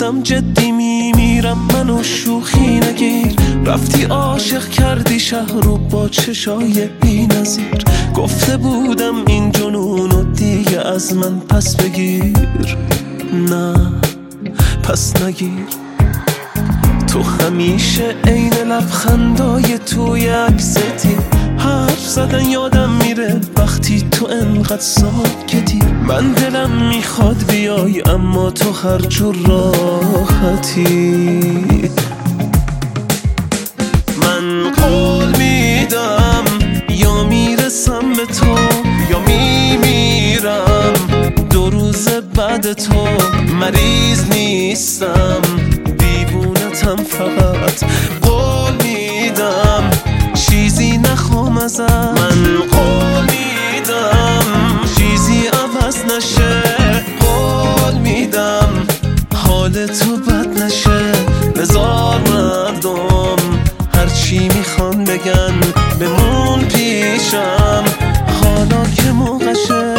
دارم جدی میمیرم، منو شوخی نگیر. رفتی عاشق کردی شهر رو با چشای بی نظیر. گفته بودم این جنونو دیگه از من پس بگیر، نه پس نگیر. تو همیشه عین لبخندای توی عکستی، حرف زدن یادم میره وقتی تو انقدر ساکتی. من دلم میخواد بیای اما تو هر جور راحتی. من قول میدم یا میرسم به تو یا میمیرم. 2 روز بعد تو مریض نیستم، دیوونتم فقط. قول میدم چیزی نخوام ازم. من قول میدم چیزی عوض نشه. قول میدم حال تو بد نشه. بذار مردم هرچی میخوان بگن، بمون پیشم حالا که موقعشه.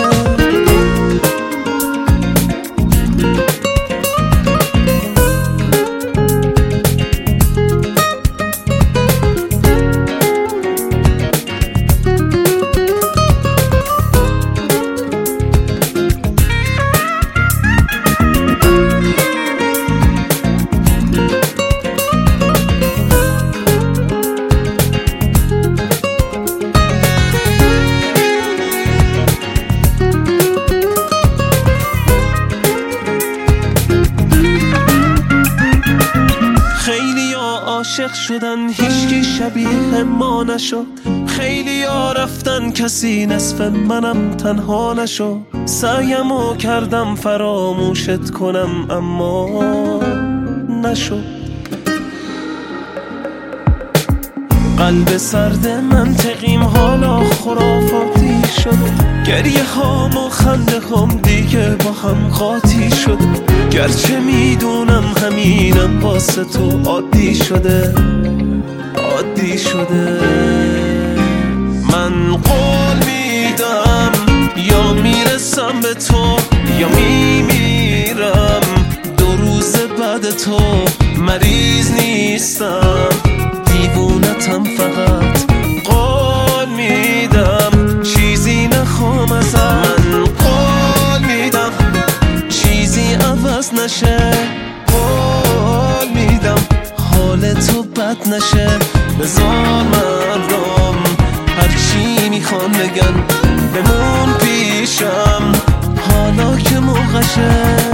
عاشق شدن هیچکی شبیه ما نشد. خیلی ها رفتن کسی نصف منم تنها نشد. سعیمو کردم فراموشت کنم اما نشد. قلب سرد منطقیم حالا خرافاتی شد. گریه هام و خنده هم دیگه با هم قاطی شد. گرچه میدونم همینم واسه تو عادی شده، عادی شده. من قول میدم یا میرسم به تو یا میمیرم. 2 روز بعد تو مریض نیستم، دیوونتم فقط. قول میدم چیزی نخوام ازم. من قول میدم چیزی عوض نشه. قول میدم حال تو بد نشه. بذار مردم هرچی میخوان بگن، بمون پیشم حالا که موقعشه.